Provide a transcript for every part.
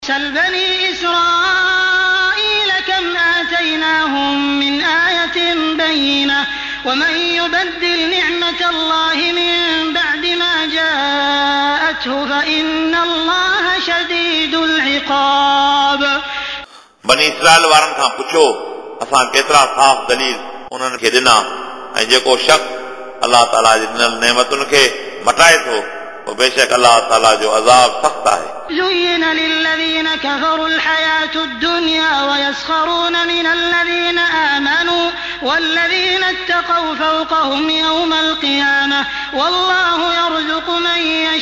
سل بني إسرائيل كم آتيناهم من آية بينة ومن يبدل نعمة الله من بعد ما جاءته فإن الله شديد العقاب. بني اسرائيل وارن کان پڇو اسان ڪيترا صاف دليل انهن کي ڏنا ۽ جيڪو شخص الله تعالى جي ڏنل نعمتن کي مٽائي ٿو وبيشڪ الله تعالى جو عذاب سخت آهي. زين للذين كفروا الحياة الدنيا ويسخرون من الذين آمنوا والذين اتقوا فوقهم يوم القيامة والله يرزق من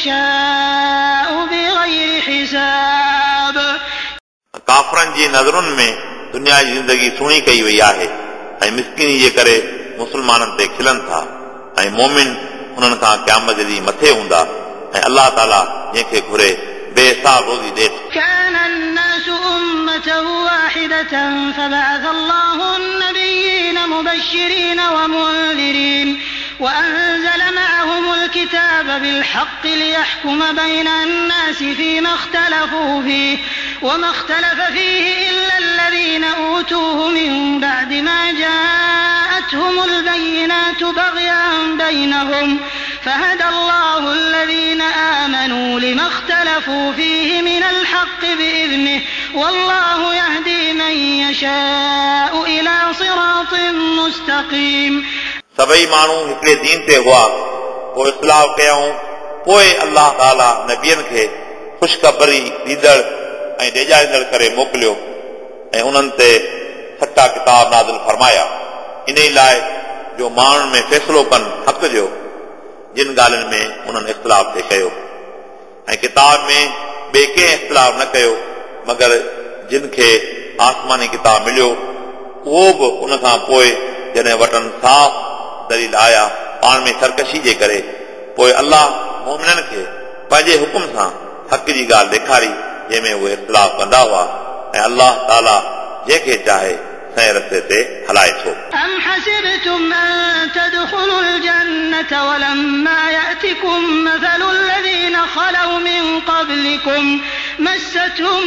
يشاء بغير حساب. काफ़रनि जी नज़रुनि में दुनिया जी ज़िंदगी सुहिणी कई वई आहे ऐं मिसकिनी जे करे मुस्लमाननि ते खिलनि था ऐं मोमिन उन्हनि खां क़यामत जे ॾींहुं मथे हूंदा ऐं अल्लाह ताला जंहिंखे घुरे बेहिसाब रोज़ी ॾे. كان الناس أمة واحدة فبعث الله النبيين مبشرين ومنذرين وأنزل معهم الكتاب بالحق ليحكم بين الناس فيما اختلفوا فيه وما اختلف فيه إلا الذين أوتوه من بعد ما جاءتهم البينات بغيا بينهم فهدى الله الذين آمنوا لما اختلفوا فيه من الحق بإذنه والله يهدي من يشاء إلى صراط مستقيم. सभई माण्हू हिकिड़े दीन ते हुआ पोइ इस्लाह कयऊं पोइ अल्लाह ताला नबियनि खे ख़ुशख़बरी ॾींदड़ ऐं ॾेजारींदड़ करे मोकिलियो ऐं उन्हनि ते सचा किताब नाज़िल फरमाया इन लाइ जो माण्हुनि में फ़ैसिलो कनि हक़ जो जिन ॻाल्हियुनि में उन्हनि इख़्तिलाफ़ थे कयो ऐं किताब में ॿिए कंहिं इख़्तिलाफ़ न कयो मगर जिन खे आसमानी किताब मिलियो उहो बि उन खां पोइ जॾहिं वटनि साफ़ दलील आया पाण में सरकशी जे करे पोइ अल्लाह मोमिननि खे पंहिंजे हुकुम सां हक़ जी ॻाल्हि ॾेखारी जंहिंमें उहे इख़्तिलाफ़ कंदा हुआ ऐं अल्लाह ताला जंहिंखे चाहे सही रस्ते ते हलाए थो. أم حسبتم أن تدخلوا الجنة ولما يأتكم مثل الذين خلوا من قبلكم مستهم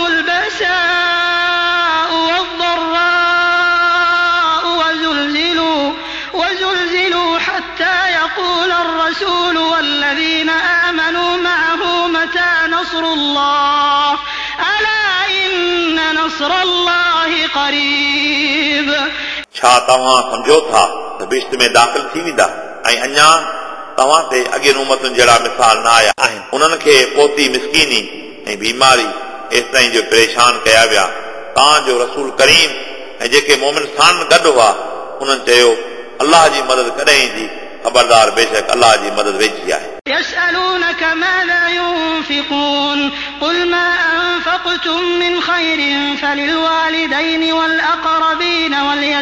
البأساء والضراء وزلزلوا حتى يقول الرسول والذين آمنوا معه متى نصر الله ألا إن نصر الله قريب. छा तव्हां सम्झो था त बिश्त में दाख़िल थी वेंदा ऐं अञा तव्हां ते अॻियनि उमतुनि जहिड़ा मिसाल न आया आहिनि. उन्हनि खे पोती मिसकीनी ऐं बीमारी एसि ताईं जो परेशान कया विया तव्हांजो रसूल करीम ऐं जेके मोमिन साण गॾु हुआ उन्हनि चयो अल्लाह जी मदद कॾहिं ईंदी खबरदार बेशक अल्लाह जी मदद वेझी आहे. يسألونك ماذا ينفقون قل ما أنفقتم من خير فللوالدين والأقربين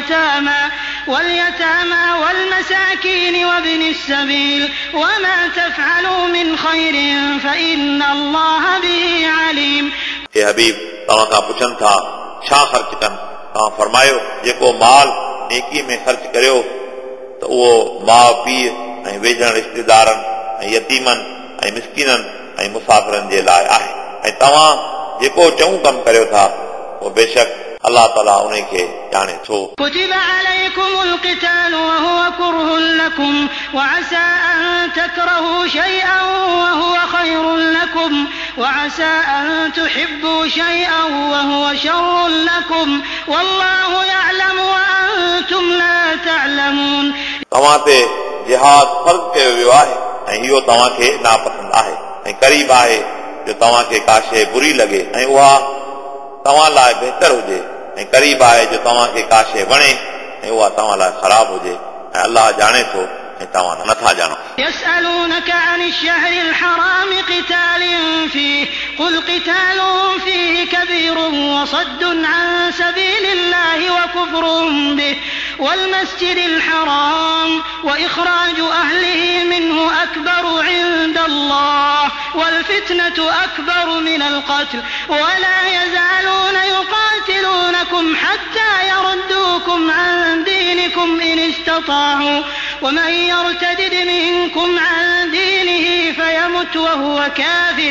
واليتامى والمساكين وابن السبيل وما تفعلوا من خير فإن الله به عليم. हे हबीब तव्हां खां पुछनि था छा ख़र्च कनि तव्हां फरमायो जेको माल नेकी में ख़र्च करियो त उहो माउ पीउ ऐं वेझण रिश्तेदारनि ऐं यतीमनि ऐं मिसकीननि ऐं मुसाफ़िरनि जे लाइ आहे ऐं तव्हां जेको चऊं कमु करियो था उहो बेशक अल्लाह ताला उन खे ॼाणे थो. كتب عليكم القتال وهو كره لكم وعسى أن تكرهوا شيئا وهو خير لكم وعسى أن تحبوا شيئا وهو شر لكم والله يعلم وأنتم لا تعلمون. तव्हां ते जिहाद फ़र्ज़ कयो वियो आहे ऐं इहो तव्हांखे नापसंद आहे ऐं क़रीब आहे जो तव्हांखे का शइ बुरी लॻे ऐं उहा तव्हां लाइ बहितर हुजे ऐं क़रीब आहे जो तव्हांखे का शइ वणे ऐं उहा तव्हां लाइ ख़राब हुजे ऐं अल्लाह ॼाणे थो ऐं तव्हां नथा ॼाणो. يسألونك عن الشهر الحرام قتال فيه قل قتال فيه كبير وصد عن سبيل الله وكفر به والمسجد الحرام وإخراج أهله منه أكبر عند الله والفتنة أكبر من القتل ولا يزالون يقاتلونكم حتى يردوكم عن دينكم إن استطاعوا ومن يرتد منكم عن دينه فيمت وهو كافر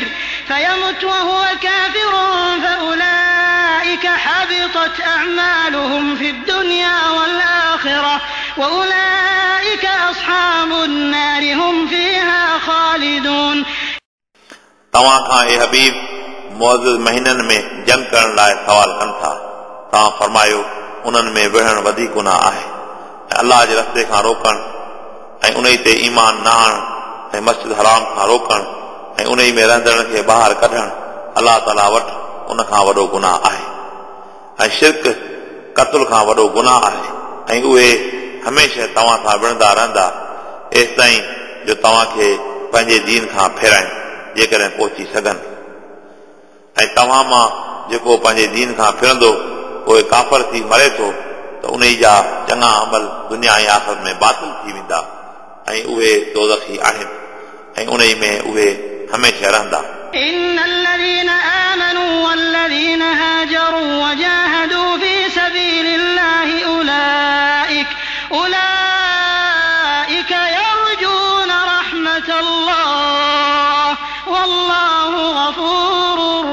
فيمت وهو كافر فأولئك حبطت أعمالهم في الدنيا والآخرة وأولئك أصحاب النار هم فيها خالدون. तव्हां खां ए हबीब मुअज़्ज़ज़ महीननि में जंग करण लाइ सवाल कनि था. तव्हां फरमायो उन्हनि में विढ़ण वधीक गुनाह आहे ऐं अलाह जे रस्ते खां रोकण ऐं उन ते ईमान न आणण ऐं मस्जिद हराम खां रोकण ऐं उन में रहंदड़नि खे ॿाहिरि कढण अलाह ताला वटि उन खां वॾो गुनाह आहे. ऐं शिरक क़त्ल खां वॾो गुनाह आहे ऐं उहे हमेशह तव्हां सां विढ़ंदा रहंदा एसि ताईं जो तव्हांखे पंहिंजे दीन खां फेराइनि जेकॾहिं पहुची सघनि. ऐं तव्हां मां जेको पंहिंजे दीन खां फिरंदो पोइ काफ़र थी मरे थो त उन जा चङा अमल दुनिया ऐं आख़िरत में बातिल थी वेंदा ऐं उहे दोज़खी आहिनि ऐं उन में उहे हमेशह रहंदा. إن الذين آمنوا والذين هاجروا وجاهدوا في سبيل الله أولئك يرجون رحمة الله والله غفور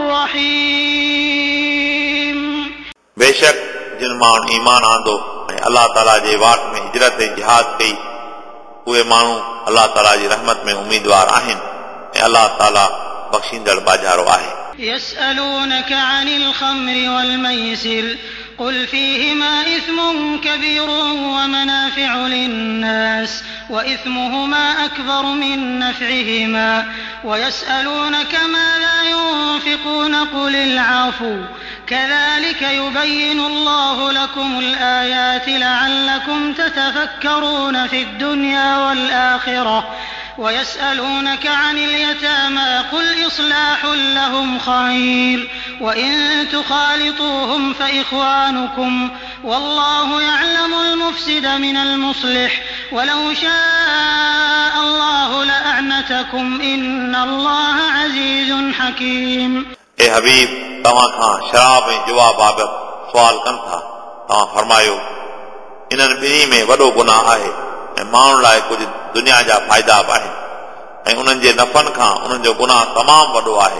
رحيم. बेशक जिन माण्हुनि ईमान आंदो ऐं अलाह ताला जे वाट में हिजरत ऐं जिहाद कई उहे माण्हू अलाह ताला जी रहमत में उम्मीदवार आहिनि ऐं अलाह ताला बख़्शींदड़ बाजारो आहे. يسألونك عن الخمر والميسر قل فيهما إثم كبير ومنافع للناس وإثمهما أكبر من نفعهما ويسألونك ماذا ينفقون قل العفو كذلك يبين الله لكم الآيات لعلكم تتفكرون في الدنيا والآخرة ويسألونك عن اليتامى قل إصلاح لهم خير وإن تخالطوهم فإخوانكم والله يعلم المفسد من المصلح ولو شاء الله لأعنتكم إن الله عزيز حكيم. اے حبیب तव्हां खां शराब ऐं जुआ बाबति सुवाल कनि था. तव्हां फरमायो इन्हनि ॿिन्ही में वॾो गुनाह आहे ऐं माण्हुनि लाइ कुझु दुनिया जा फ़ाइदा बि आहिनि ऐं उन्हनि जे नफ़नि खां उन्हनि जो गुनाह तमामु वॾो आहे.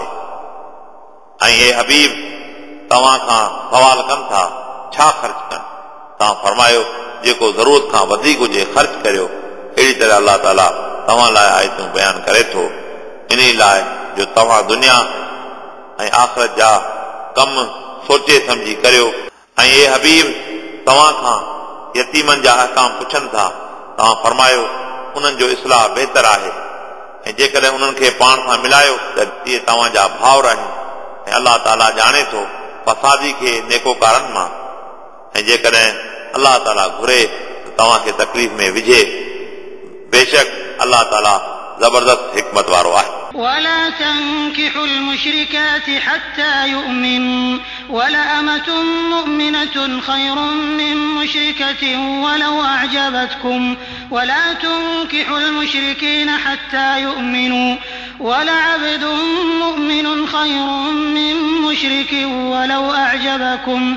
ऐं हे हबीब तव्हां खां सवाल कनि था छा ख़र्च कनि. तव्हां फरमायो जेको ज़रूरत खां वधीक हुजे ख़र्च करियो. अहिड़ी तरह अलाह ताला तव्हां लाइ आयतूं बयानु करे थो इन लाइ जो तव्हां दुनिया ऐं आख़िरत जा कम सोचे सम्झी करियो. ऐं हे हबीब तव्हां खां यतीमनि जा अहकाम पुछनि था. तव्हां फरमायो उन्हनि जो इस्लाह बहितर आहे ऐं जेकॾहिं उन्हनि खे पाण सां मिलायो त इहे तव्हांजा भाउर आहिनि ऐं अलाह ताला ॼाणे थो फसादी खे नेकोकारनि मां. ऐं जेकॾहिं अलाह ताला घुरे त तव्हांखे तकलीफ़ में विझे बेशक अलाह ताला ज़बरदस्त हिकमत वारो आहे. ولا تنكحوا المشركات حتى يؤمنوا ولأمة مؤمنة خير من مشركة ولو أعجبتكم ولا تنكحوا المشركين حتى يؤمنوا ولعبد مؤمن خير من مشرك ولو أعجبكم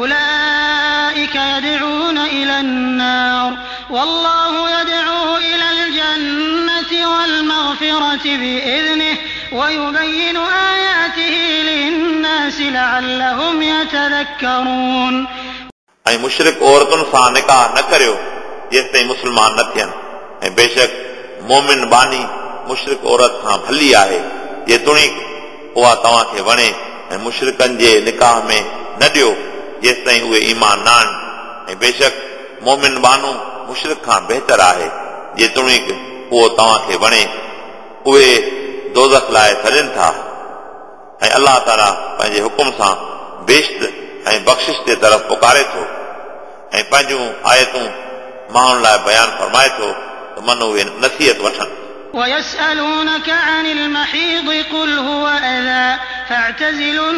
أولئك يدعون إلى النار والله يدعو إلى الجنة والمغفرة بإذنه ويبين آياته للناس لعلهم يتذكرون. ऐं मुशरिक औरतुनि सां निकाह न करियो जेसि ताईं मुस्लमान न थियनि ऐं बेशक मोमिन बानी मुशरिक औरत खां भली आहे जेतोणीक उहा तव्हांखे वणे ऐं मुशरिकनि जे निकाह में न ॾियो जेसि ताईं उहे ईमान न आणनि ऐं बेशक मोमिन बानू मुशरिक खां बहितर आहे जेतोणीक उहो तव्हांखे वणे. उहे दोज़ख लाइ सॾनि था ऐं अलाह ताला पंहिंजे हुकुम सां बेश्त ऐं बख़्शिश जे तरफ़ पुकारे थो ऐं पंहिंजूं आयतूं माण्हुनि लाइ बयानु फरमाए थो त मन उहे नसीहत वठनि. ويسألونك عن المحيض قل هو أذى فاعتزلوا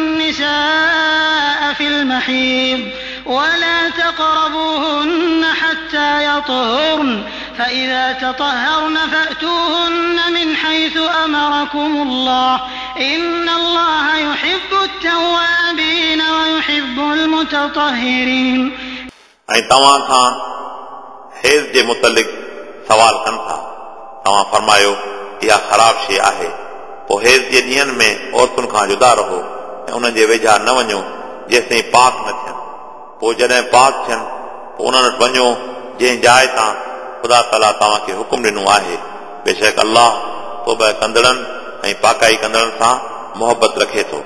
النساء في المحيض ولا تقربوهن حتى يطهرن فإذا تطهرن فأتوهن من حيث أمركم الله إن الله يحب التوابين ويحب المتطهرين. ऐं तव्हां खां हैज़ जे मुतलिक़ सवाल कनि था. तव्हां फरमायो इहा ख़राब शइ आहे पोइ हेज़ जे ॾींहंनि में औरतुनि खां जुदा रहो ऐं उन्हनि जे वेझा न वञो जेसिताईं पाक न थियनि। पोइ जॾहिं पाक थियनि पोइ उन्हनि वटि वञो जंहिं जाइ तां ख़ुदा ताला तव्हांखे हुकुम ॾिनो आहे। बेशक अल्लाह तौबा कंदड़नि ऐं पाकाई कंदड़नि सां मोहबत रखे थो।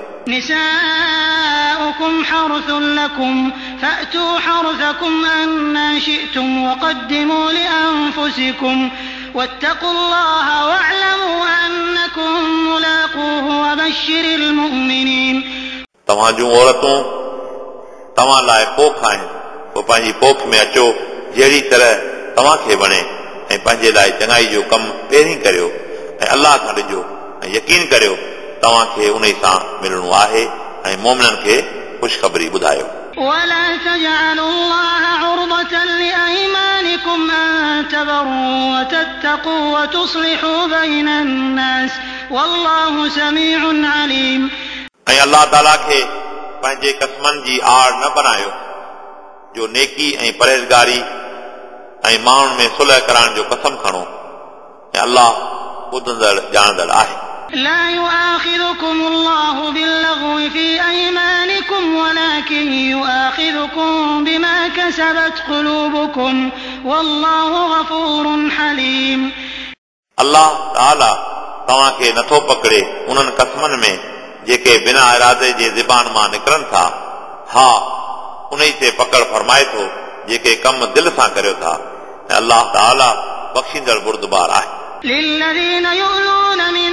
نساؤكم حرث لكم فأتوا حرثكم أن شئتم وقدموا لأنفسكم واتقوا الله واعلموا أنكم ملاقوه وبشر المؤمنين. तव्हां जूं औरतूं तव्हां लाइ पोख आहिनि, पोइ पंहिंजी पोख में अचो जहिड़ी तरह तव्हांखे वणे ऐं पंहिंजे लाइ चङाई जो कमु पहिरीं करियो ऐं अल्लाह खां ॾिजो ऐं यकीन करियो तव्हांखे उन सां मिलणो आहे ऐं मोमिननि खे ख़ुशख़बरी ॿुधायो। ولا تجعلوا الله عرضة لأيمانكم أن تبروا وتتقوا وتصلحوا بين الناس والله سميع عليم. ऐं अल्लाह ताला खे पंहिंजे कसमनि जी आड़ न बनायो जो नेकी ऐं परहेज़गारी ऐं माण्हुनि में सुलह करण जो कसम खणो ऐं अल्लाह ॿुधंदड़ ॼाणंदड़ आहे। لا يؤاخذكم الله باللغو في أيمانكم ولكن يؤاخذكم بما كسبت قلوبكم والله غفور حليم. अल्लाह ताला तव्हांखे नथो पकड़े उन्हनि कसमनि में जेके बिना इरादे जे ज़बान मां निकिरनि था। हा, उन ते पकड़ फरमाए थो जेके कम दिलि सां करियो था ऐं अल्लाह ताला बख़्शींदड़ बुरदबार आहे। للذين يؤلون من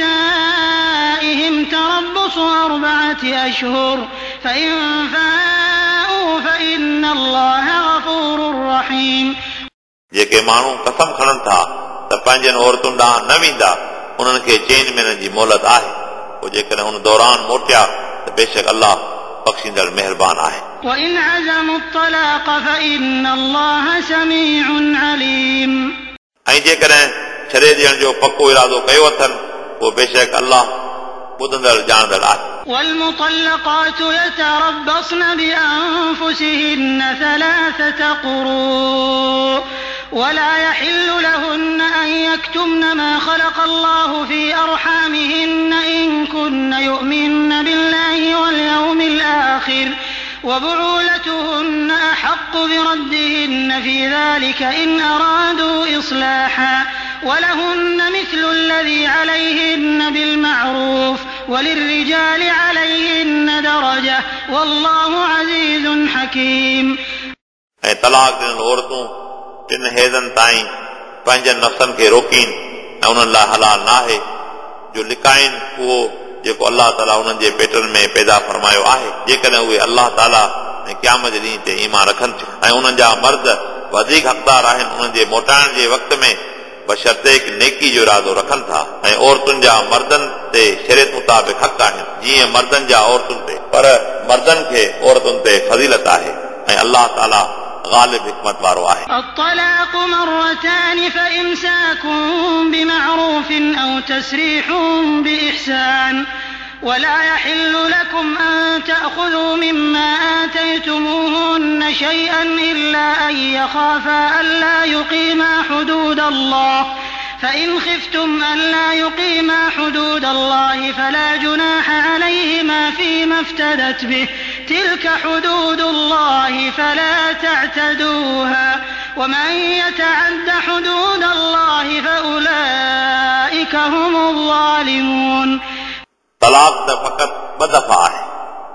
نسائهم تربص 4 أشهر فإن فاءوا فإن الله غفور رحيم. जेके माण्हू कसम खणनि था त पंहिंजनि औरतुनि ॾांहुं न वेंदा उन्हनि खे 4 महीननि जी मोहलत आहे। पोइ जेकॾहिं हुन दौरान मोटिया त बेशक अल्लाह बख़्शींदड़ महिरबान आहे। وإن عزموا الطلاق فإن الله سميع عليم. ऐं जेकॾहिं छॾे ॾियण जो पको इरादो कयो अथनि पोइ बेशक अल्लाह ॿुधंदड़ ॼाणंदड़ आहे। والمطلقات يتربصن بأنفسهن 3 قروء ولا يحل لهن أن يكتمن ما خلق الله في أرحامهن إن كن يؤمن بالله واليوم الآخر وبعولتهن أحق بردهن في ذلك إن أرادوا إصلاحا ولهن مثل الذي عليهن بالمعروف وللرجال عليهن درجة والله عزيز حكيم. ऐं तलाक ॾिनल औरतूं 3 हेज़नि ताईं पंहिंजनि नफ़्सनि खे रोकीनि ऐं उन्हनि लाइ हलाल न आहे जो लिकाइनि उहो जेको अल्लाह ताला उन्हनि जे पेटनि में पैदा फरमायो आहे जेकॾहिं उहे अल्लाह ताला ऐं क़यामत जे ॾींहं ते ईमान रखनि थियूं ऐं उन्हनि जा मर्द वधीक हक़दार आहिनि उन्हनि जे मोटाइण जे वक़्त में बशर्ते नेकी जो इरादो रखनि था ऐं औरतुनि जा मर्दनि ते शरीयत मुताबिक़ हक़ आहिनि जीअं मर्दनि जा औरतुनि ते, पर मर्दनि खे औरतुनि ते फज़ीलत आहे ऐं अल्लाह ताला غالب حکمت वारो आहे. الطلاق 2 فإمساك بمعروف أو تسريح بإحسان ولا يحل لكم أن تأخذوا مما آتيتموهن شيئا إلا أن يخافا ألا يقيما حدود الله فإن خفتم ألا يقيما حدود الله فلا جناح عليهما فيما افتدت به تلك حدود الله فلا تعتدوها ومن يتعد حدود الله فأولئك هم الظالمون. तलाक त फ़क़त 2 दफ़ा आहे,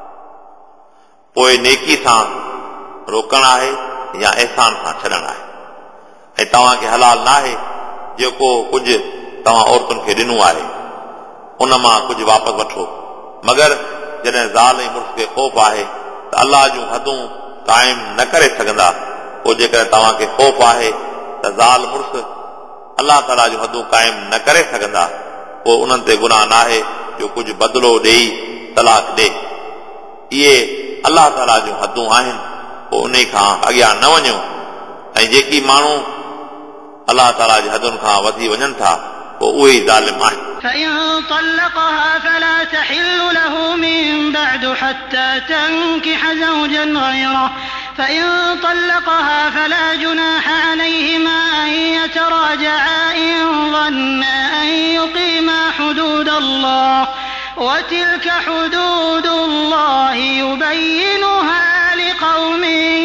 पोइ नेकी सां रोकण आहे या एहसान सां छॾण आहे ऐं तव्हांखे हलाल न आहे जेको कुझु तव्हां औरतुनि खे ॾिनो आहे उन मां कुझु वापसि वठो मगर जॾहिं ज़ाल ऐं मुड़ुस खे ख़ौफ़ आहे त अल्लाह जूं हदूं क़ाइमु न करे सघंदा। पोइ जेकॾहिं तव्हांखे ख़ौफ़ आहे त ज़ाल मुड़ुस अल्लाह ताला जूं हदूं क़ाइमु न करे सघंदा पोइ उन्हनि ते गुनाह न आहे जो कुझु बदिलो ॾेई तलाक ॾे। इहे अल्लाह ताला जूं हदूं आहिनि, पोइ उन खां अॻियां न वञो ऐं जेकी माण्हू अल्लाह ताला जी हदुनि खां वधी वञनि था पोइ उहे ई ज़ालिम आहिनि. فإن طلقها فلا تحل له من بعد حتى تنكح زوجا غيره فإن طلقها فلا جناح عليهما أن يتراجعا إن ظنا أن يقيما حدود الله وتلك حدود الله يبينها لقوم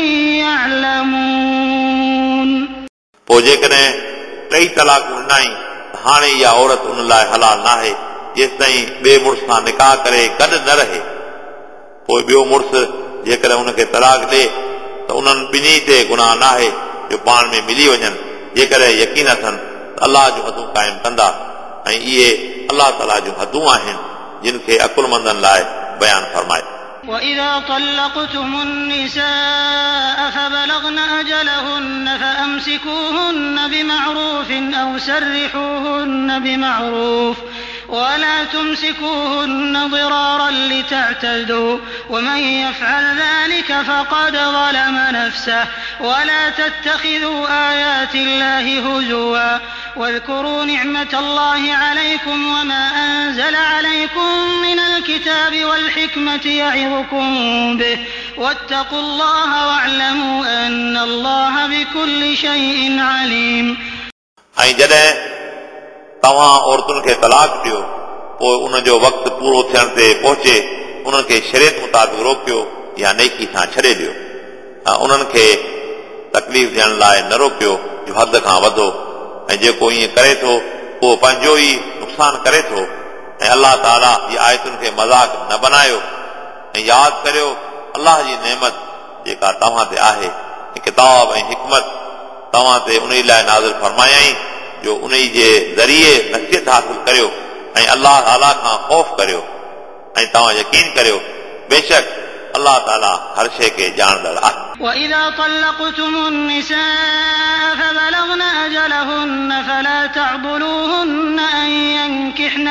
يعلمون. पोइ जेकॾहिं टई तलाक़ूं ॾिनाई हाणे इहा औरत उन लाइ हलाल नाहे जेसि ताईं ॿिए मुड़ुस सां निकाह करे गॾु न रहे. पोइ ॿियो मुड़ुस जेकॾहिं उनखे तलाक ॾे त उन्हनि ॿिन्ही ते गुनाह नाहे जो पाण में मिली वञनि जेकॾहिं यकीन अथनि त अलाह जूं हदूं क़ाइमु कंदा ऐं इहे अलाह ताला जूं हदूं आहिनि जिन खे अकुलमंदनि लाइ बयानु फरमाए. وإذا طلقتم النساء فبلغن أجلهن فأمسكوهن بمعروف أو سرحوهن بمعروف ولا تمسكوهن ضرارا لتعتدوا ومن يفعل ذلك فقد ظلم نفسه ولا تتخذوا آيات الله هزوا واذكروا نعمة الله عليكم وما أنزل عليكم من الكتاب والحكمة يعظكم به واتقوا الله واعلموا أن الله بكل شيء عليم. ऐं जॾहिं तव्हां औरतुनि खे तलाक ॾियो पोइ उन जो वक़्तु पूरो थियण ते पहुचे उन्हनि खे शरीयत मुताबिक़ रोकियो या नेकी सां छॾे ॾियो. उन्हनि खे तकलीफ़ ॾियण लाइ न रोकियो जो हद खां वधो ऐं जेको ईअं करे थो उहो पंहिंजो ई नुक़सानु करे थो. ऐं अलाह ताला जी आयतुनि खे मज़ाक न बनायो ऐं यादि करियो अलाह जी नेमत जेका तव्हां ते आहे ऐं किताब ऐं हिकमत तव्हां ते उन लाइ नाज़िल फरमायाई जो उन जे ज़रिए नसीहत हासिल करियो ऐं अलाह ताला खां ख़ौफ़ करियो ऐं तव्हां यकीन करियो बेशक अलाह ताला हर शइ खे ॼाणंदड़ आहे. وإذا طلقتم النساء فبلغن أجلهن فلا تعضلوهن أن ينكحن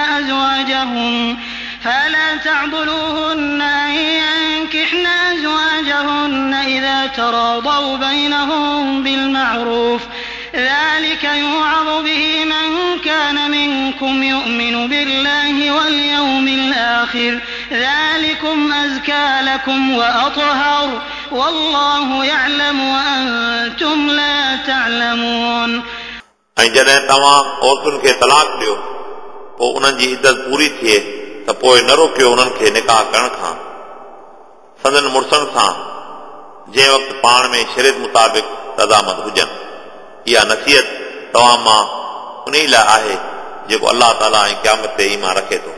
أزواجهن إذا تراضوا بينهم بالمعروف ذلك يوعظ به من كان منكم يؤمن بالله واليوم الآخر ذلكم أزكى لكم وأطهر والله يعلم وأنتم لا تعلمون. ऐं जॾहिं तव्हां औरतुनि खे तलाक ॾियो पोइ उन्हनि जी इज़त पूरी थिए त पोइ न रोकियो उन्हनि खे निकाह करण खां संदन मुड़ुसनि सां जंहिं वक़्तु पाण में शरीयत मुताबिक़ रज़ामंद हुजनि. इहा नसीहत तव्हां मां उन लाइ आहे जेको अलाह ताला ऐं क़यामत ते ईमान रखे थो.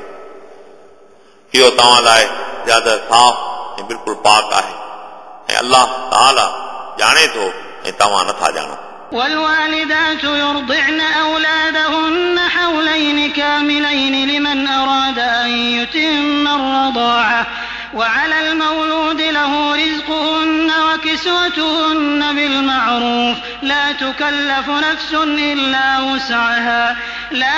इहो तव्हां लाइ ज्यादा साफ़ ऐं बिल्कुलु पाक आहे ऐं अलाह ताला ॼाणे थो ऐं तव्हां नथा ॼाणो. والوالدات يرضعن أولادهن حولين كاملين لمن أراد أن يتم الرضاعة وعلى المولود له رزقهن وكسوتهن بالمعروف لا تكلف نفس إلا وسعها لا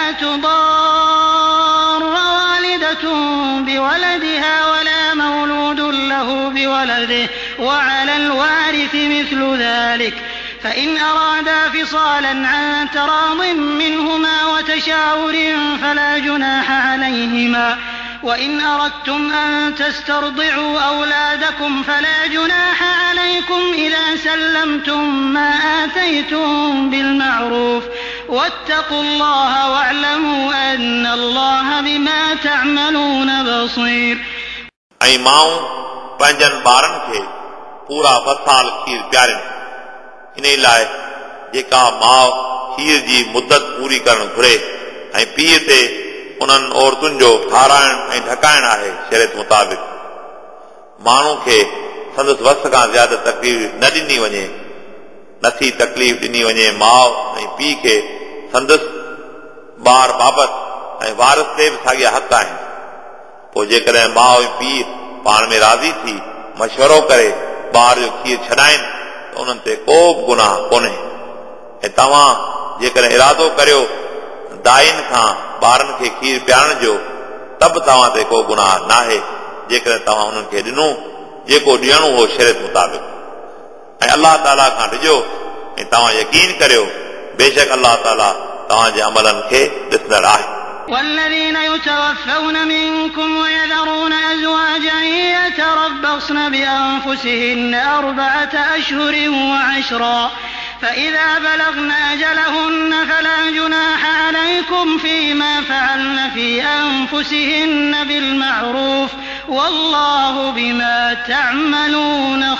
تضار والدة بولدها ولا مولود له بولده وعلى الوارث مثل ذلك فإن أرادا فصالا عن تراض منهما وتشاور فلا جناح عليهما وإن أردتم أن تسترضعوا أولادكم فلا جناح عليكم إذا سلمتم ما آتيتم بالمعروف واتقوا الله واعلموا أن الله بما تعملون بصير. ऐं माऊं पंहिंजनि ॿारनि खे पूरा वसाल खीर पियारनि इन लाइ जेका माउ खीर जी मुदत पूरी करणु घुरे ऐं पीउ ते उन्हनि औरतुनि जो खाराइण ऐं ढकाइण आहे शरीयत मुताबिक़. माण्हू खे संदसि वस खां ज़्यादा तकलीफ़ न ॾिनी वञे नथी तकलीफ़ ॾिनी वञे. माउ ऐं पीउ खे संदसि ॿार बाबति ऐं वारिस ते बि साॻिया हक़ आहिनि. पोइ जेकॾहिं माउ ऐं पीउ पाण में राज़ी थी मशवरो करे ॿार जो खीर छॾाइनि त उन्हनि ते को बि गुनाह कोन्हे. ऐं तव्हां जेकॾहिं इरादो करियो दाइन खां ॿारनि खे खीर पियारण जो त बि तव्हां ते को गुनाह नाहे जेकॾहिं तव्हां उन्हनि खे ॾिनो जेको ॾियणो हो शरीयत मुताबिक़. ऐं अलाह ताला खां ॾिजो ऐं तव्हां यकीन करियो बेशक अलाह ताला तव्हांजे अमलनि खे ॾिसंदड़ आहे. والذين يتوفون منكم ويذرون أزواجا يتربصن بأنفسهن 4 أشهر و10 فإذا بلغن أجلهن فلا جناح عليكم فيما فعلن في أنفسهن بالمعروف والله بما تعملون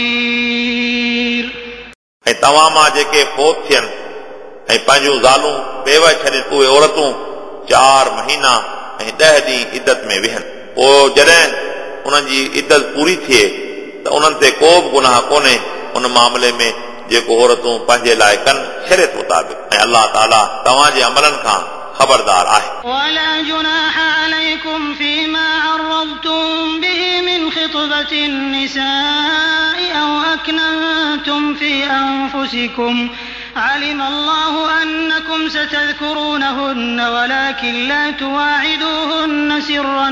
خبير. ऐं तव्हां मां जेके फोत थियनि ऐं पंहिंजूं ज़ालूं बेव छॾनि उहे औरतूं 4 महीना ऐं 10 ॾींहं इद्दत में विहनि. पोइ जॾहिं उन्हनि जी इद्दत पूरी थिए त उन्हनि ते को बि गुनाह कोन्हे उन मामले में जेको औरतूं पंहिंजे लाइ कनि शरीयत मुताबिक़. ऐं अल्लाह ताला तव्हांजे अमलनि खां ख़बरदार आहे. ولا جناح عليكم فيما عرضتم به من خطبة النساء أو أكننتم في أنفسكم علم الله أنكم ستذكرونهن ولكن لا تواعدوهن سرا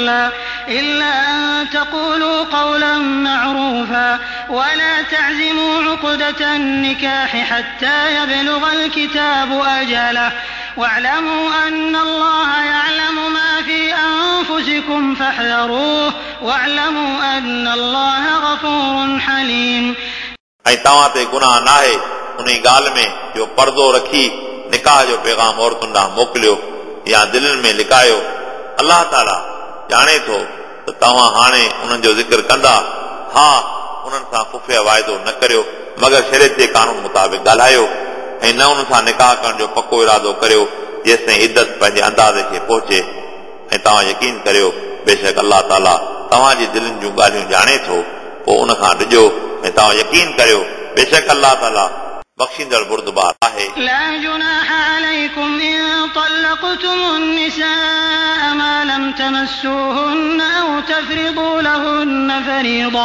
إلا أن تقولوا قولا معروفا ولا تعزموا عقدة النكاح حتى يبلغ الكتاب أجله واعلموا أن الله يعلم ما في أنفسكم فاحذروه واعلموا أن الله غفور حليم. ऐं तव्हां ते गुनाह नाहे उन ॻाल्हि में जो पर्दो रखी निकाह जो पैगाम औरतुनि ॾांहुं मोकिलियो या दिलनि में लिकायो. अलाह ताला ॼाणे थो त तव्हां हाणे उन्हनि जो ज़िक्र कंदा. हा, उन्हनि सां खुफ़िया वाइदो न करियो मगर शरीयत जे कानून मुताबिक़ ॻाल्हायो ऐं न उन्हनि सां निकाह करण जो पको इरादो करियो जेसिताईं इद्दत पंहिंजे अंदाज़े खे पहुचे. ऐं तव्हां यकीन करियो बेशक अलाह ताला तव्हांजी दिलनि जूं ॻाल्हियूं ॼाणे थो. पोइ उन खां ॾिजो ऐं तव्हां यकीन करियो बेशक अलाह ताला बख़्शींदड़ बुर्दबार आहे. لا جناح عليكم إن طلقتم النساء ما لم تمسوهن أو تفرضوا لهن فريضة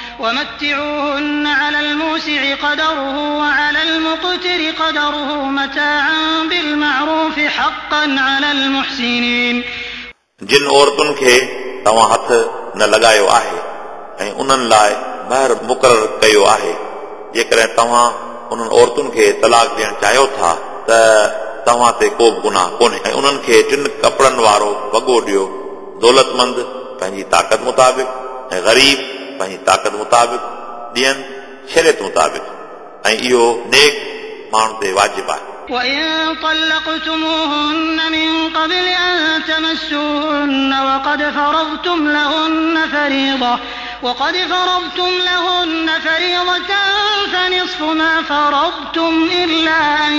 ومتعوهن على الموسع قدره وعلى المقتر قدره متاعا بالمعروف حقا على المحسنين. जिन औरतुनि खे तव्हां हथ न लॻायो आहे ऐं उन्हनि लाइ महर मुक़ररु कयो आहे जेकॾहिं तव्हां उन्हनि औरतुनि खे तलाक ॾियणु चाहियो था त तव्हां ते को बि गुनाह कोन्हे. ऐं उन्हनि खे 3 कपिड़नि वारो वॻो ॾियो. दौलतमंद पंहिंजी ताक़त मुताबिक़ ऐं ग़रीब पंहिंजी ताक़त मुताबिक़ ॾियनि शरीयत मुताबिक़. ऐं इहो नेक माण्हू ते वाजिबु आहे. وإن طلقتموهن من قبل أن تمسوهن وقد فرضتم لهن فريضة فنصف ما فرضتم إلا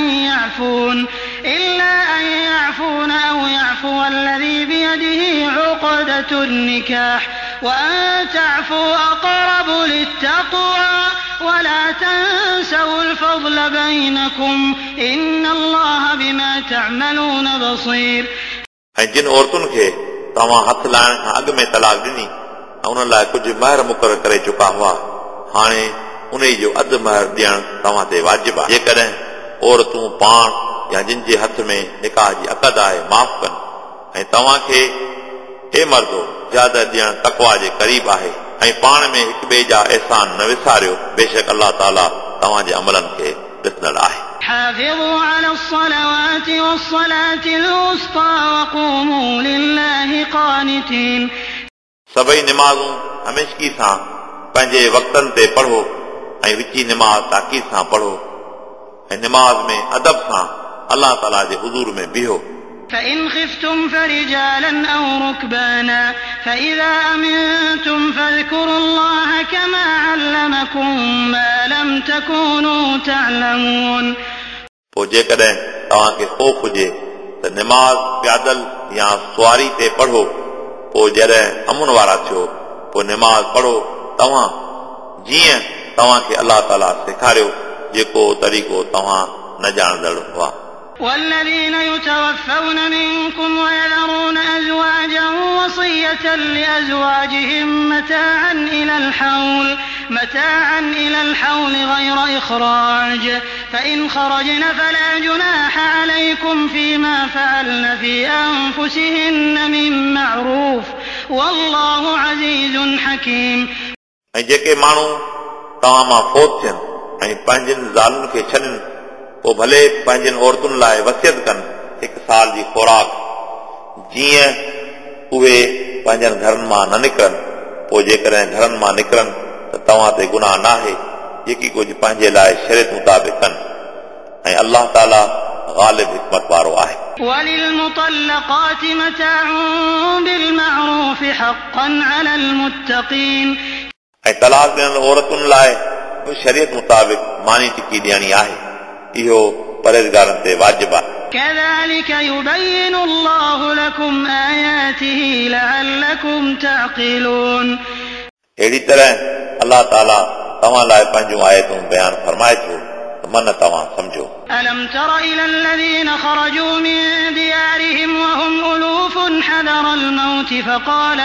أن يعفون أو يعفو الذي بيده عقدة النكاح وأن تعفوا أقرب للتقوى ولا تنسوا الفضل بينكم إن الله بما تعملون بصير. ऐं जिन औरतुनि खे तव्हां हथ लाइण खां अॻु में तलाक ॾिनी ऐं उन्हनि लाइ कुझु महर मुक़ररु करे चुका हुआ हाणे उन जो अधु महर ॾियणु तव्हां ते वाजिबु आहे. जेकॾहिं औरतूं पाण या जिन जे हथ में निकाह जी अक़द आहे माफ़ कनि ऐं तव्हां खे हे मर्दो ज्यादा ॾियणु तक़वा जे क़रीब आहे ऐं पाण में हिक ॿिए जा एहसान न विसारियो बेशक अलाह ताला तव्हांजे अमलनि खे ॾिसंदड़ आहे. حافظوا على الصلوات والصلاة الوسطى وقوموا لله قانتين. सभई निमाज़ूं हमेशगी सां पंहिंजे वक़्तनि ते पढ़ो ऐं विची निमाज़ ताक़ीद सां पढ़ो ऐं निमाज़ में अदब सां अलाह ताला जे हुज़ूर में बीहो. فإن خفتم فرجالا أو ركبانا فإذا أمنتم فاذكروا الله كما علمكم ما لم تكونوا تعلمون. पोइ जेकॾहिं तव्हांखे ख़ौफ़ हुजे त निमाज़ प्यादल या सुवारी ते पढ़ो. पोइ जॾहिं अमुन वारा थियो पोइ निमाज़ पढ़ो तव्हां जीअं तव्हांखे अलाह ताला सेखारियो जेको तरीक़ो तव्हां न ॼाणंदड़ हुआ. والذين يتوفون منكم ويذرون أزواجا وصية لأزواجهم متاعا إلى الحول غير إخراج فإن خرجن فلا جناح عليكم فيما فعلن في أنفسهن من معروف والله عزيز حكيم. ऐं जेके माण्हू तव्हां मां फोत थियनि ऐं पंहिंजनि ज़ालुनि खे छॾनि पोइ भले पंहिंजनि औरतुनि लाइ वसियत कनि 1 साल जी खुराक, जीअं उहे पंहिंजनि घरनि मां न निकिरनि। पोइ जेकॾहिं घरनि मां निकिरनि त तव्हां ते गुनाह नाहे, जेकी कुझु पंहिंजे लाइ शरीयत मुताबिक़ कनि, ऐं अल्लाह ताला गालिब हिकमत वारो आहे। وللمطلقات متاع بالمعروف حقا على المتقين ऐं तलाक ॾियण औरतुनि लाइ शरीयत मुताबिक़ मानी टिकी ॾियणी आहे, इहो परहेज़गारनि ते वाजिब आहे। كذلك يبين الله لكم آياته لعلكم تعقلون अहिड़ी तरह अल्लाह ताला तव्हां लाइ पंहिंजूं आयतूं बयान फरमाए थो त मन तव्हां सम्झो। ألم تر إلى الذين خرجوا من ديارهم وهم ألوف حذر الموت فقال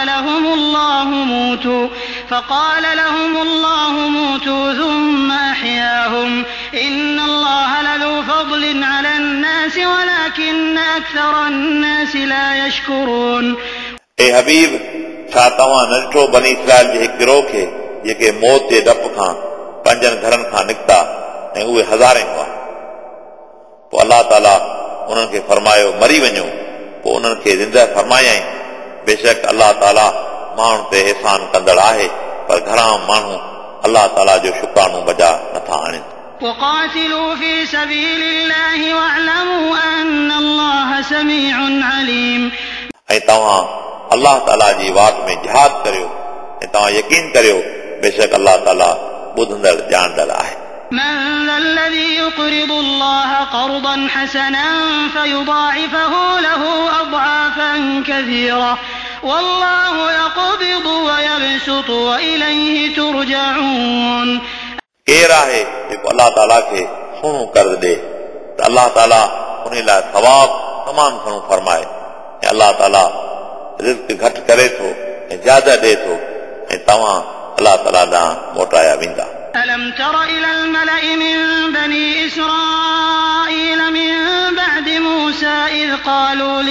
لهم الله موتوا ثم أحياهم إن الله لذو فضل على الناس ولكن أكثر الناس لا يشكرون ए हबीब, छा तव्हां न ॾिठो बनी इसराइल जे हिकु गिरोह खे जेके मौत जे डप खां पंजनि घरनि खां निकिता ऐं उहे हज़ारे हुआ। पोइ अलाह ताला उन्हनि खे फरमायो मरी वञो, पोइ उन्हनि खे ज़िंदह फरमायई। बेशक अलाह ताला माण्हुनि ते एहसान कंदड़ आहे, पर घणा माण्हू अलाह ताला जो शुक्रानो बजा नथा आणनि। وقاتلوا في سبيل الله واعلموا أن الله سميع عليم ऐं तव्हां अलाह ताला जी वाट में जिहाद करियो ऐं तव्हां यकीन करियो, बेशक अलाह ताला ॿुधंदड़ ॼाणंदड़ आहे। من ذا الذي يقرض الله قرضا حسنا فيضاعفه له أضعافا كثيرة والله يقبض ويبسط وإليه ترجعون केरु आहे जेको अलाह ताला खे सुहिणो कर्ज़ ॾे त अलाह ताला उन लाइ सवाब तमामु घणो फरमाए, ऐं अलाह ताला रिज़्क़ घटि करे थो ऐं ज्यादा ॾे थो, ऐं तव्हां अलाह ताला ॾांहुं मोटाया वेंदा। ألم تر إلى الملأ من بني إسرائيل من بعد موسى إذ قالوا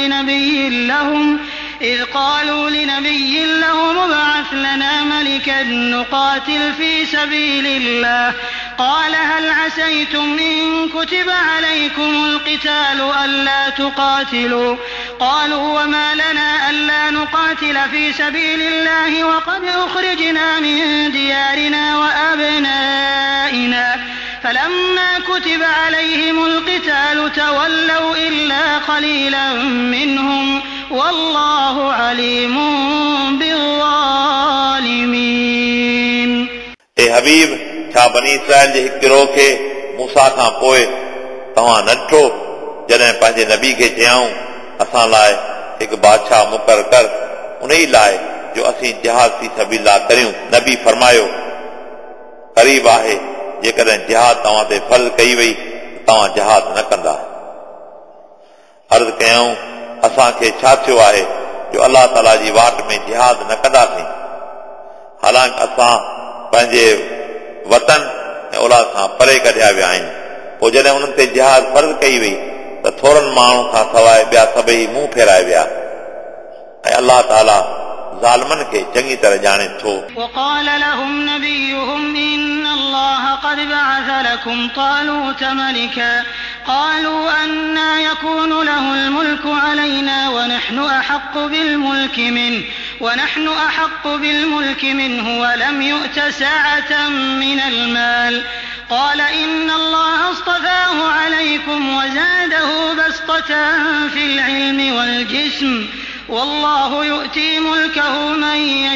لنبي لهم ابعث لنا ملكا نقاتل في سبيل الله قال هل عسيتم إن كتب عليكم القتال ألا تقاتلوا قالوا وما لنا ألا نقاتل في سبيل الله وقد أخرجنا من ديارنا وأبنائنا فلما كتب عليهم القتال تولوا إلا قليلا منهم والله عليم بالظالمين ए हबीब, छा बनी इसराइल जे हिकु गिरोह खे मूसा खां पोइ तव्हां न ॾिठो जॾहिं पंहिंजे नबी खे चयऊं असां लाइ हिकु बादशाह मुक़ररु कर उन ई लाइ जो असीं जिहाद फी सबीलिल्लाह करियूं। नबी फरमायो क़रीब आहे जेकॾहिं जिहाद तव्हां ते फर्ज़ कई वई तव्हां जिहाद न कंदा। अर्ज़ कयऊं असांखे छा थियो आहे जो अलाह ताला जी वाट में जिहाद न कंदासीं, हालांकि असां पंहिंजे वतन ऐं औलाद खां परे कढिया विया आहियूं। पोइ जॾहिं उन्हनि ते जिहाद फर्ज़ कई वई त थोरनि माण्हुनि खां सवाइ ॿिया सभई मुंहुं फेराए विया, ऐं अलाह ताला ज़ालिमनि खे चङी तरह ॼाणे थो। وقال لهم نبيهم إن الله قد بعث لكم طالوت ملكا قالوا أنى يكون له الملك علينا ونحن أحق بالملك منه ولم يؤت سعة من المال قال إن الله اصطفاه عليكم وزاده بسطة في العلم والجسم والله يؤتي ملكه من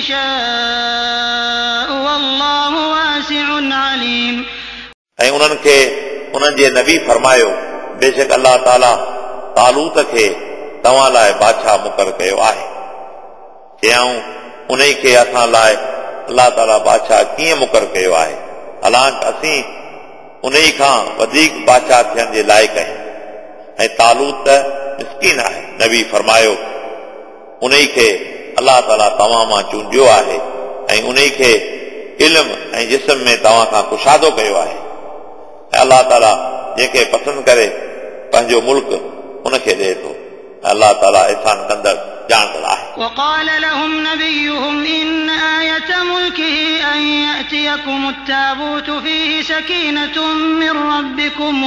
يشاء والله واسع عليم ऐं उन्हनि खे उन्हनि जे नबी फरमायो बेशक अलाह ताला तालूत खे तव्हां लाइ बादशाह मुक़ररु कयो आहे। चयऊं उन खे असां लाइ अलाह ताला बादशाह कीअं मुक़ररु कयो आहे, हालांकि असीं उन खां वधीक बादशाह थियण जे लाइक़ आहियूं, ऐं तालूत मिस्कीन आहे। नबी फरमायो उन खे अलाह ताला तव्हां मां चूंडियो आहे ऐं उन खे इल्म ऐं जिस्म में तव्हां खां कुशादो कयो आहे, ऐं अलाह ताला जंहिंखे पसंदि करे पंहिंजो मुल्क उनखे ॾिए थो। अलाह ताला एहसान कंदड़ ॼाणंदड़ आहे। وقال لهم نبيهم إن آية ملكه أن يأتي يأتيكم التابوت فيه سكينة من ربكم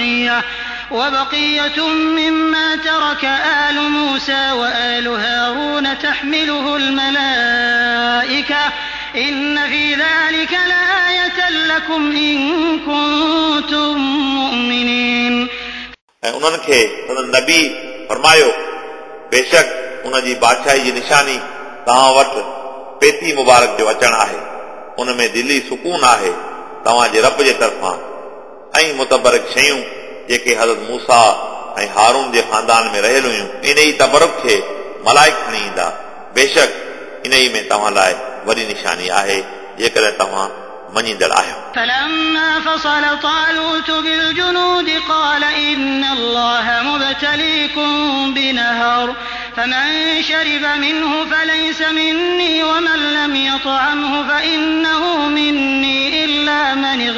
وبقية مما ترك آل موسى وآل هارون تحمله الملائكة إن في ذلك لآية لكم إن كنتم مؤمنين. उन्हनि खे हुननि नबी फरमायो बेशक उन जी बादशाही जी निशानी तव्हां वटि पेती मुबारक जो अचणु आहे उन में दिली सुकून आहे तव्हांजे रब जे तरफ़ां ऐं मुतबरक शयूं जेके हज़रत मूसा ऐं हारून जे ख़ानदान में रहियल हुयूं इन ई तबरुक खे मलाइक खणी ईंदा बेशक इन ई में तव्हां लाइ वॾी निशानी आहे जेकॾहिं तव्हां मञींदड़ आहियो. فلما فصل طالوت بالجنود قال إن الله مبتليكم بنهر فمن شرب منه فليس مني ومن لم يطعمه فإنه مني إلا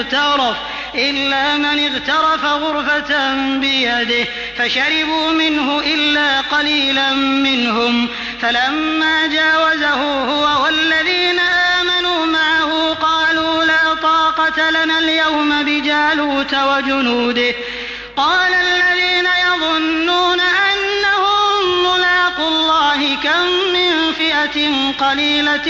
من اغترف غرفة بيده فشربوا منه إلا قليلا منهم فلما جاوزه هو والذين آمنوا معه قالوا لا طاقة لنا اليوم بجالوت وجنوده قال الذين يظنون أنهم ملاقو الله كم من فئة قليلة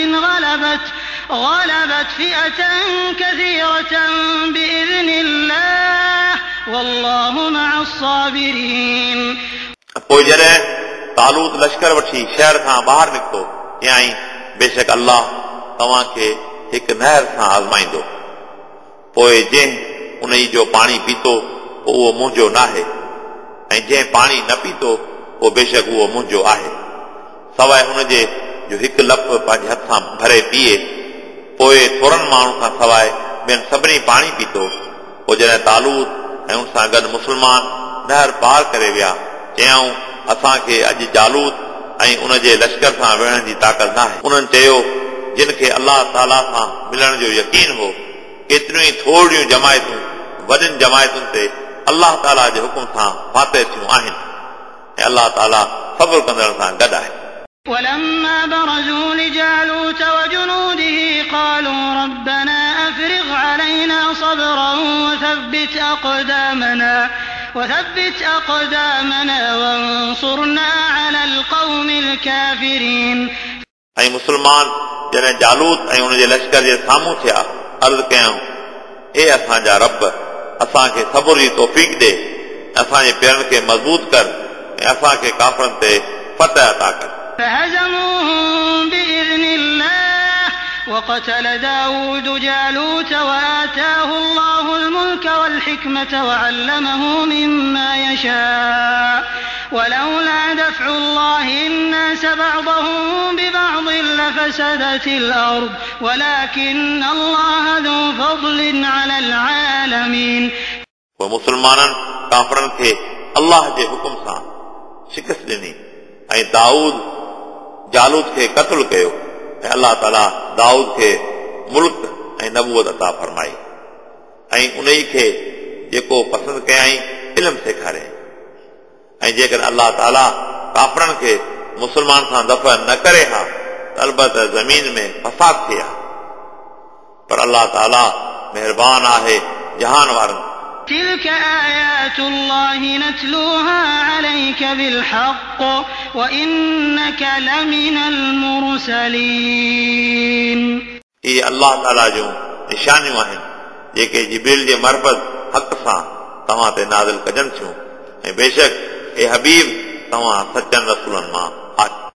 غلبت فئة كثيرة بإذن الله والله مع الصابرين. पोइ जॾहिं तालूत लश्कर वठी शहर खां ॿाहिरि निकितो याई बेशक अल्लाह तव्हांखे हिकु नहर सां आज़माईंदो पोइ जंहिं उन जो पाणी पीतो पोइ उहो मुंहिंजो नाहे ऐं जंहिं पाणी न पीतो पोइ बेशक उहो मुंहिंजो आहे सवाइ हुनजे जो हिकु लफ़ पंहिंजे हथ सां भरे पीए पोइ थोरनि माण्हुनि खां सवाइ ॿियनि सभिनी पाणी पीतो पोइ जॾहिं तालूत ऐं उन सां गॾु मुस्लमान नहर पार करे विया चयऊं असांखे अॼु जालूत ऐं उन जे लश्कर सां विढ़ण जी ताक़त नाहे. उन्हनि चयो जिन खे अल्लाह ताला सां मिलण जो यकीन हो केतिरियूं ई थोरियूं जमायतूं वॾियुनि जमायतुनि ते अल्लाह ताला जे हुकुम सां फातह थियूं आहिनि ऐं अल्लाह ताला सब्र कंदड़ सां गॾु आहे. ولما برزوا لجالوت وجنوده قالوا ربنا أفرغ علينا صبرا وثبت أقدامنا وانصرنا على القوم الكافرين. ऐं मुस्लमान जॾहिं जालूत ऐं उन जे लश्कर जे साम्हूं थिया अर्ज़ कयऊं ए असांजा रब असांखे सब्र जी तौफ़ीक़ ॾे असांजे पेरनि खे मज़बूत कर ऐं असांखे काफ़रनि ते फतह अता कर. فهزموهم بإذن الله وقتل داود جالوت وآتاه الله الملك والحكمة وعلمه مما يشاء ولولا دفع الله الناس بعضهم ببعض لفسدت الأرض ولكن الله ذو فضل على العالمين. ومسلمانن काफ़रनि खे अल्लाह जे हुकुम सां शिकस्त ॾिनी ऐं दाऊद जालूत खे क़त्ल कयो ऐं अल्लाह ताला दाऊद खे मुल्क ऐं नबूवत अता फरमाई ऐं उन ई खे जेको पसंदि कयई इल्म सेखारियईं ऐं जेकॾहिं अल्लाह ताला काफ़रनि खे मुस्लमान सां दफ़ा न करे हा त अलबत ज़मीन में फसाद थिए हा पर अल्लाह ताला महिरबान आहे जहान वारनि. تلك آيات الله نتلوها عليك بالحق وإنك لمن المرسلين. ये अल्लाह ताला जूं निशानियूं आहिनि जेके जिब्रील जे मरबत हक़ सां तव्हां ते नाज़िल कजनि थियूं ऐं बेशक ए हबीब तव्हां सचनि रसूलनि मां